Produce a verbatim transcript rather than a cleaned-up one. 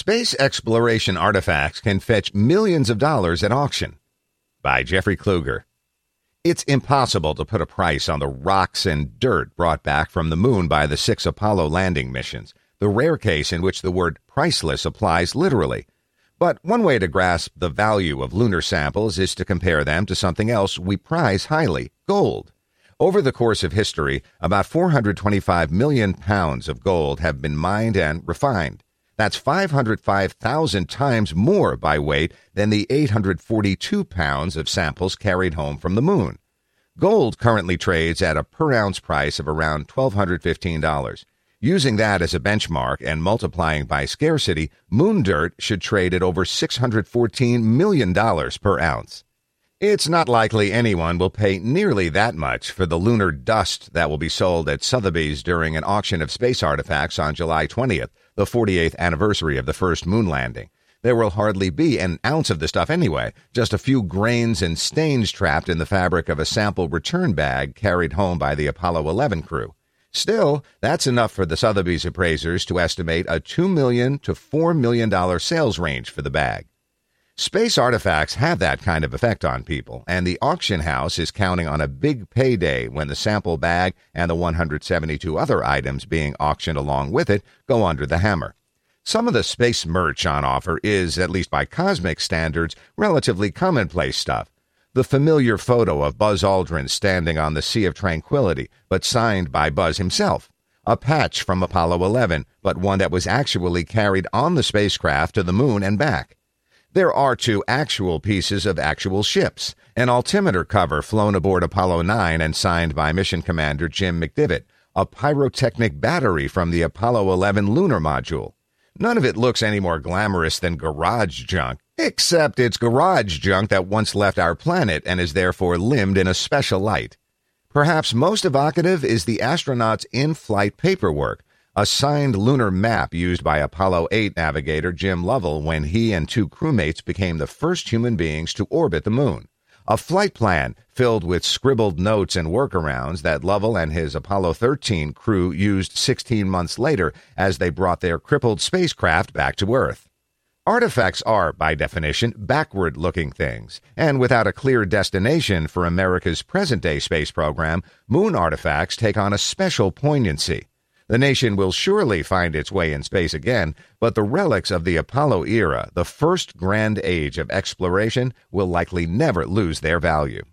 Space exploration artifacts can fetch millions of dollars at auction. By Jeffrey Kluger. It's impossible to put a price on the rocks and dirt brought back from the moon by the six Apollo landing missions, the rare case in which the word priceless applies literally. But one way to grasp the value of lunar samples is to compare them to something else we prize highly, gold. Over the course of history, about four hundred twenty-five million pounds of gold have been mined and refined. That's five hundred five thousand times more by weight than the eight hundred forty-two pounds of samples carried home from the moon. Gold currently trades at a per-ounce price of around one thousand two hundred fifteen dollars. Using that as a benchmark and multiplying by scarcity, moon dirt should trade at over six hundred fourteen million dollars per ounce. It's not likely anyone will pay nearly that much for the lunar dust that will be sold at Sotheby's during an auction of space artifacts on July twentieth, the forty-eighth anniversary of the first moon landing. There will hardly be an ounce of the stuff anyway, just a few grains and stains trapped in the fabric of a sample return bag carried home by the Apollo eleven crew. Still, that's enough for the Sotheby's appraisers to estimate a two million dollars to four million dollars sales range for the bag. Space artifacts have that kind of effect on people, and the auction house is counting on a big payday when the sample bag and the one hundred seventy-two other items being auctioned along with it go under the hammer. Some of the space merch on offer is, at least by cosmic standards, relatively commonplace stuff. The familiar photo of Buzz Aldrin standing on the Sea of Tranquility, but signed by Buzz himself. A patch from Apollo eleven, but one that was actually carried on the spacecraft to the moon and back. There are two actual pieces of actual ships, an altimeter cover flown aboard Apollo nine and signed by Mission Commander Jim McDivitt, a pyrotechnic battery from the Apollo eleven lunar module. None of it looks any more glamorous than garage junk, except it's garage junk that once left our planet and is therefore limned in a special light. Perhaps most evocative is the astronauts' in-flight paperwork, a signed lunar map used by Apollo eight navigator Jim Lovell when he and two crewmates became the first human beings to orbit the moon. A flight plan filled with scribbled notes and workarounds that Lovell and his Apollo thirteen crew used sixteen months later as they brought their crippled spacecraft back to Earth. Artifacts are, by definition, backward-looking things, and without a clear destination for America's present-day space program, moon artifacts take on a special poignancy. The nation will surely find its way in space again, but the relics of the Apollo era, the first grand age of exploration, will likely never lose their value.